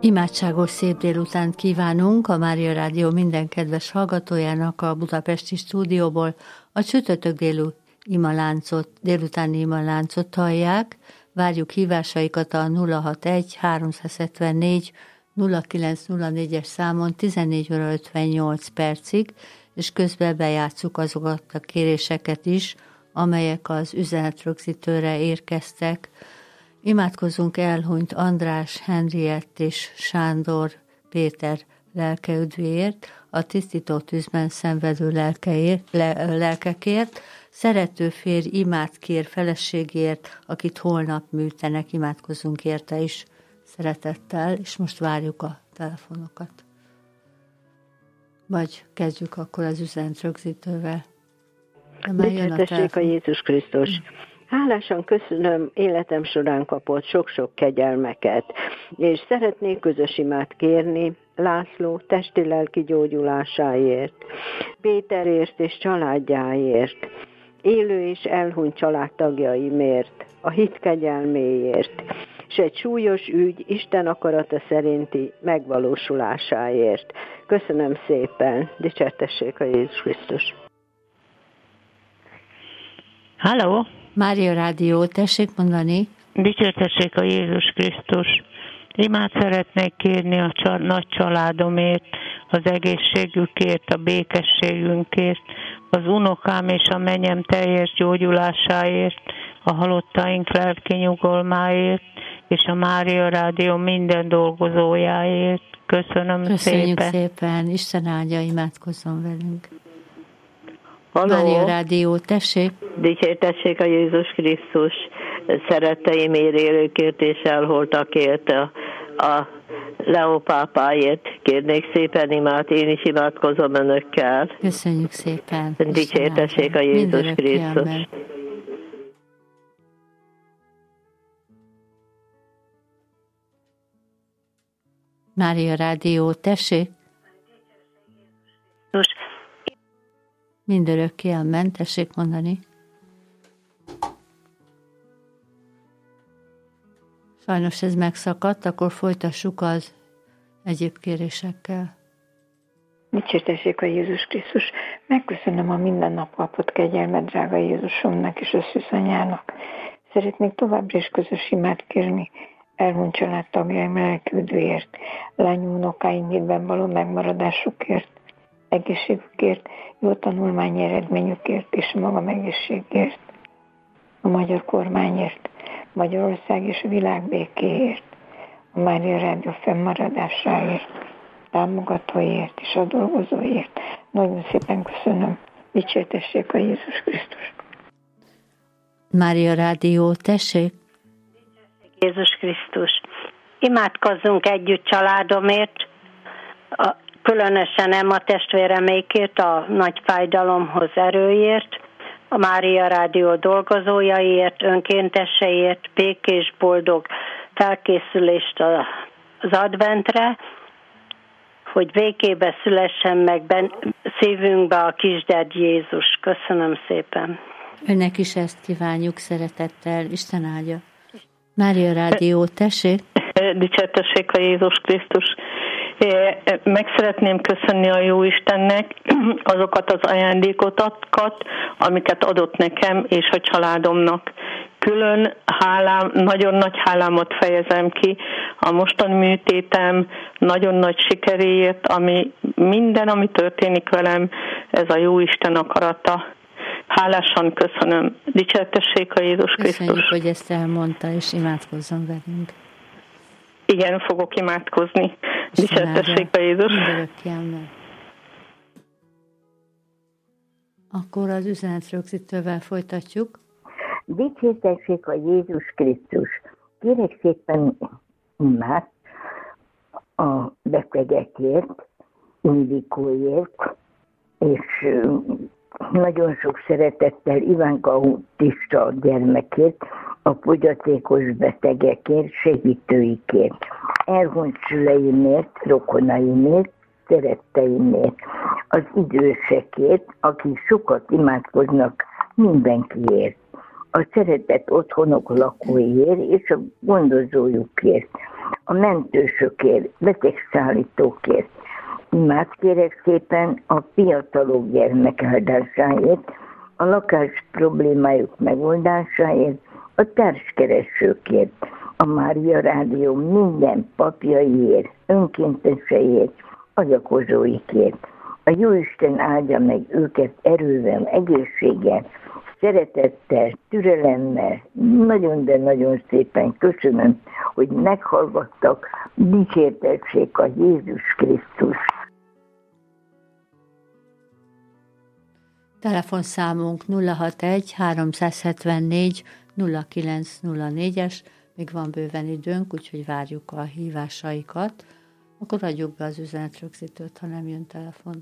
Imádságos szép délutánt kívánunk a Mária Rádió minden kedves hallgatójának a budapesti stúdióból. A csütörtök délutáni imaláncot hallják. Várjuk hívásaikat a 061 374 0904-es számon 14 óra 58 percig, és közben bejátsszuk azokat a kéréseket is, amelyek az üzenetrögzítőre érkeztek. Imádkozzunk elhunyt András, Henriett és Sándor Péter lelkeüdvéért, a tisztító tűzben szenvedő lelkekért, szerető férj imát kér feleségért, akit holnap műtenek, imádkozzunk érte is szeretettel, és most várjuk a telefonokat. Vagy kezdjük akkor az üzenetrögzítővel. Dicsértessék a Jézus Krisztus! Hálásan köszönöm életem során kapott sok-sok kegyelmeket, és szeretnék közös imát kérni László testi-lelki gyógyulásáért, Péterért és családjáért, élő és elhunyt családtagjaimért, a hit kegyelméért, és egy súlyos ügy Isten akarata szerinti megvalósulásáért. Köszönöm szépen, dicsértessék a Jézus Krisztus! Halló! Mária Rádió, tessék mondani. Dicsértessék a Jézus Krisztus. Imát szeretnék kérni a nagy családomért, az egészségükért, a békességünkért, az unokám és a mennyem teljes gyógyulásáért, a halottaink lelki nyugalmáért, és a Mária Rádió minden dolgozójáért. Köszönjük szépen. Isten áldja, imádkozzon velünk. Halló. Mária Rádió, tessék! Dicsértessék a Jézus Krisztus, szeretteim élőkért és elholtakért, a Leó pápáért kérnék szépen imát, én is imádkozom önökkel. Köszönjük szépen! Dicsértessék a Jézus Krisztus! Mária Rádió, tessék! Mindörökké amen, tessék mondani. Sajnos ez megszakadt, akkor folytassuk az egyéb kérésekkel. Dicsértessék a Jézus Krisztus! Megköszönöm a minden nap kapott kegyelmet drága Jézusomnak és a szűzanyának. Szeretnék továbbra is közös imát kérni elhunyt családtagjaim lelkiüdvéért, lányom unokáim hitben való megmaradásukért, egészségükért, jó tanulmányi eredményükért és a magam egészségért, a magyar kormányért, Magyarország és a világ békéért, a Mária Rádió fennmaradásáért, támogatóért és a dolgozóért. Nagyon szépen köszönöm. Dicsértessék a Jézus Krisztus! Mária Rádió, tessék! Jézus Krisztus! Imádkozzunk együtt családomért, különösen Emma testvéremékért, a nagy fájdalomhoz erőért, a Mária Rádió dolgozójaiért, önkénteseiért, békés, boldog felkészülést az adventre, hogy békébe szülessen meg szívünkbe a kisded Jézus. Köszönöm szépen. Önnek is ezt kívánjuk szeretettel. Isten áldja. Mária Rádió, tessék! Dicsértessék a Jézus Krisztus! Meg szeretném köszönni a Jóistennek azokat az ajándékokat, amiket adott nekem és a családomnak. Külön nagyon nagy hálámat fejezem ki a mostani műtétem nagyon nagy sikeréért, ami történik velem, ez a Jóisten akarata. Hálásan köszönöm. Dicsértessék a Jézus Krisztus! Köszönjük, hogy ezt elmondta, és imádkozzon velünk. Igen, fogok imádkozni. Dicsértessék a Jézus! Akkor az üzenetrögzítővel folytatjuk. Dicsértessék a Jézus Krisztus! Kérek szépen imát a betegekért, Indikóért, és nagyon sok szeretettel Ivánka autista gyermekért, a fogyatékos betegekért, segítőikért, elhunyt szüleimért, rokonaimért, szeretteimért, az idősekért, akik sokat imádkoznak mindenkiért, a szeretett otthonok lakóiért és a gondozójukért, a mentősökért, betegszállítókért. Imát kérek szépen a fiatalok gyermekáldásáért, a lakás problémájuk megoldásáért, a társkeresőkért, a Mária Rádió minden papjaiért, önkénteseiért, adakozóikért. A Jóisten áldja meg őket erővel, egészséggel, szeretettel, türelemmel. Nagyon, de nagyon szépen köszönöm, hogy meghallgattak. Dicsértessék a Jézus Krisztus. Telefonszámunk 061 374 0904-es, még van bőven időnk, úgyhogy várjuk a hívásaikat. Akkor adjuk be az üzenetrögzítőt, ha nem jön telefon.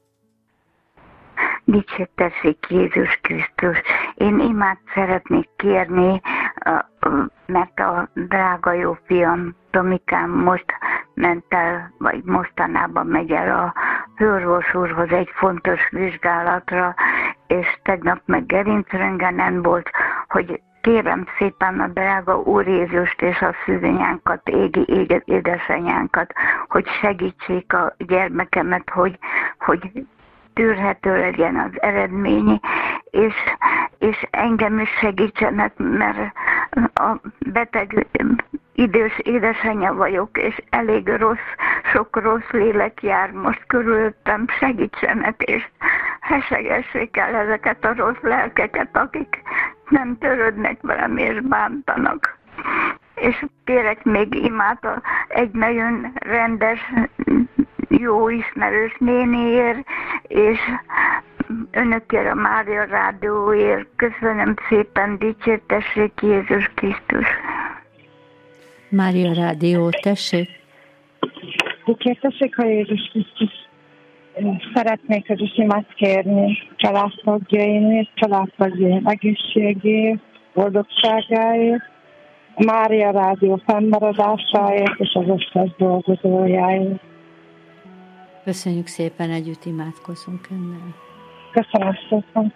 Dicsértessék Jézus Krisztus. Én imát szeretnék kérni, mert a drága jó fiam Tomikám most ment el, vagy mostanában megy el a főorvos úrhoz egy fontos vizsgálatra, és tegnap meg gerincröntgenen volt, hogy kérem szépen a drága Úr Jézust és a szűzanyánkat, égi édesanyánkat, hogy segítsék a gyermekemet, hogy tűrhető legyen az eredmény, és engem is segítsenek, mert a beteg idős édesanyja vagyok, és elég sok rossz lélek jár most körülöttem, segítsenek, és hesegessék el ezeket a rossz lelkeket, akik nem törődnek velem és bántanak. És kérek még imát egy nagyon rendes, jó ismerős néniért, és önökért a Mária Rádióért. Köszönöm szépen, dicsértessék Jézus Krisztus. Mária Rádió, tessék. Dicsértessék a Jézus Krisztus. Szeretnék közös imát kérni családtagjaimért, családtagjaim egészségéért, boldogságáért, Mária Rádió fennmaradásáért és az összes dolgozójáért. Köszönjük szépen, együtt imádkozunk önnel. Köszönöm szépen.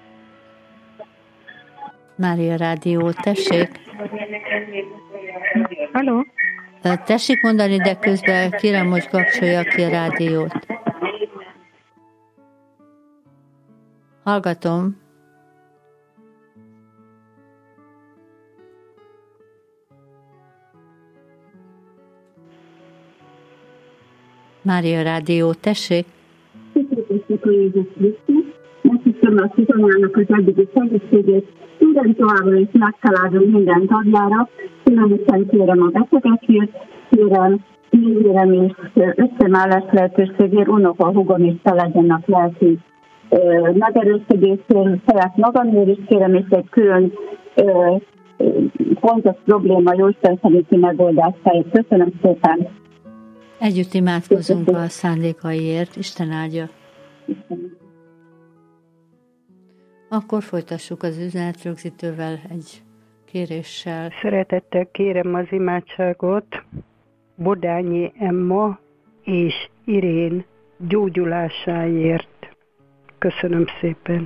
Mária Rádió, tessék. Halló? Tessék mondani, de közben kérem, hogy kapcsolja ki a rádiót. Hallgatom. Mária Rádió, tessék. Köszönjük a Jézus Krisztus, megköszönöm a szüzanyának az eddigi segítségét, minden továbbra is megtalálom minden tagjára, különösen kérem a betegekért, kérem és összemállás lehetőségért, unoka, húgom és családjának lelki megerősödésért, saját magamért is kérem, és egy külön fontos probléma Jóisten szerinti megoldásáért. Köszönöm szépen! Együtt imádkozunk a szándékaiért, Isten áldja. Akkor folytassuk az üzenetrögzítővel egy kéréssel. Szeretettel kérem az imádságot Bodányi Emma és Irén gyógyulásáért. Köszönöm szépen.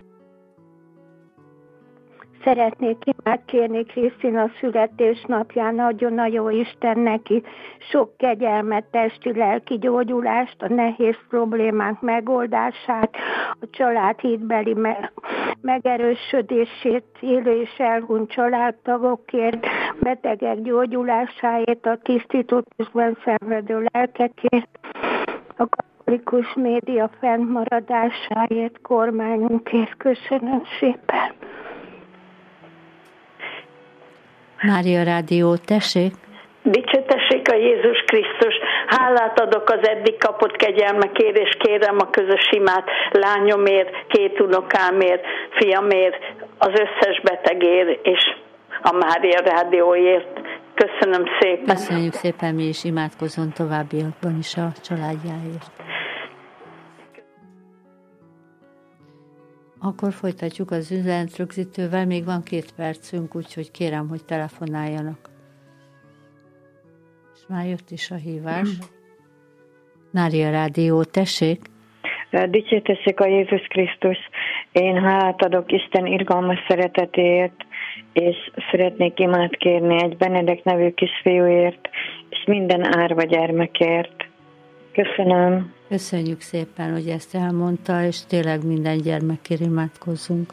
Szeretnék imát kérni Krisztina születésnapján, adjon a jó Isten neki sok kegyelmet, testi, lelki gyógyulást, a nehéz problémák megoldását, a család hitbeli megerősödését, élő és elhunyt családtagokért, betegek gyógyulásáért, a tisztításban szenvedő lelkekért, a katolikus média fennmaradásáért, kormányunkért. Köszönöm szépen. Mária Rádió, tessék! Dicsértessék a Jézus Krisztus! Hálát adok az eddig kapott kegyelmekért, és kérem a közös imát lányomért, 2 unokámért, fiamért, az összes betegért, és a Mária Rádióért. Köszönöm szépen! Köszönjük szépen, mi is imádkozunk továbbiakban is a családjáért. Akkor folytatjuk az üzenetrögzítővel, még van 2 percünk, úgyhogy kérem, hogy telefonáljanak. És már jött is a hívás. Mária Rádió, tessék! Dicsértessék a Jézus Krisztus! Én hálát adok Isten irgalmas szeretetéért, és szeretnék imát kérni egy Benedek nevű kisfiúért, minden árva gyermekért. Köszönöm. Köszönjük szépen, hogy ezt elmondta, és tényleg minden gyermekért imádkozzunk.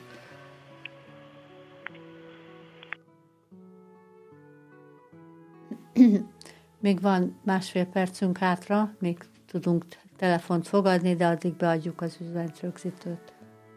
Még van 1,5 percünk hátra, még tudunk telefont fogadni, de addig beadjuk az üzenetrögzítőt.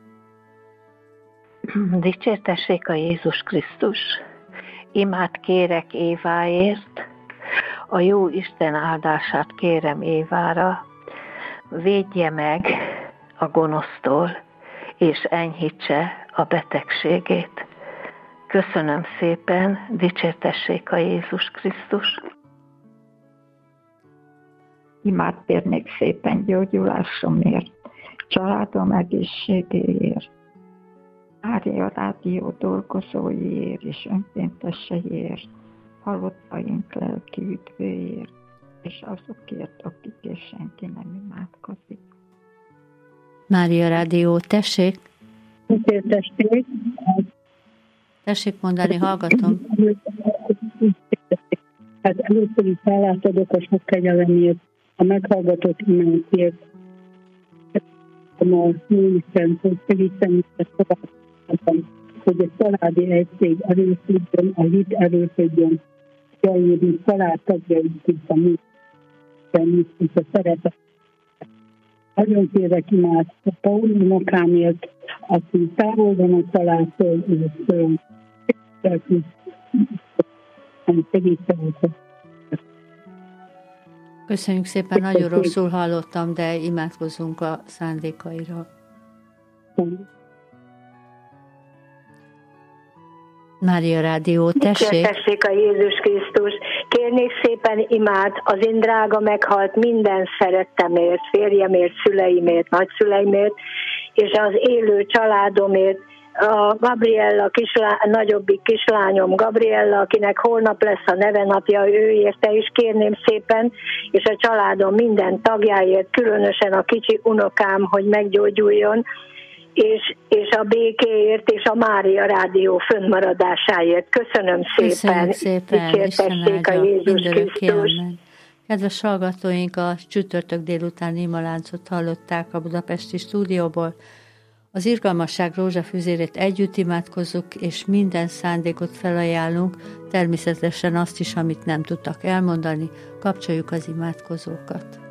Dicsértessék a Jézus Krisztus! Imát kérek Éváért, a jó Isten áldását kérem Évára, védje meg a gonosztól, és enyhítse a betegségét. Köszönöm szépen, dicsértessék a Jézus Krisztus! Imát kérnék szépen gyógyulásomért, családom egészségéért, Mária Rádió dolgozóiért és önkénteseiért, halottaink lelki üdvőért, és azokért, akik és senki nem imádkozik. Mária Rádió, tessék! Tessék mondani, hallgatom. Hát először is hálát adok a sok kegyelemért, a meghallgatott imánkért. A Jóisten, hogy segítsen hogy a családi egység erősödjön, a hit erősödjön, hogy családtagjaink is a működjön, és a szeretet. Nagyon kérek imád a Pauli unokámért, aki távol van a családtól, és segítsen. Köszönjük szépen, nagyon rosszul hallottam, de imádkozzunk a szándékaira. Mária Rádió, tessék! Tessék a Jézus Krisztus! Kérnék szépen imát az én drága meghalt minden szerettemért, férjemért, szüleimért, nagyszüleimért, és az élő családomért, a Gabriella nagyobbik kislányom, Gabriella, akinek holnap lesz a nevenapja, ő érte is kérném szépen, és a családom minden tagjáért, különösen a kicsi unokám, hogy meggyógyuljon, és a békéért, és a Mária Rádió fönnmaradásáért. Köszönöm szépen. Dicsértessék a Jézus Krisztus. Kedves hallgatóink, a csütörtök délutáni imaláncot hallották a budapesti stúdióból. Az irgalmasság rózsafüzérét együtt imádkozzuk, és minden szándékot felajánlunk, természetesen azt is, amit nem tudtak elmondani, kapcsoljuk az imádkozókat.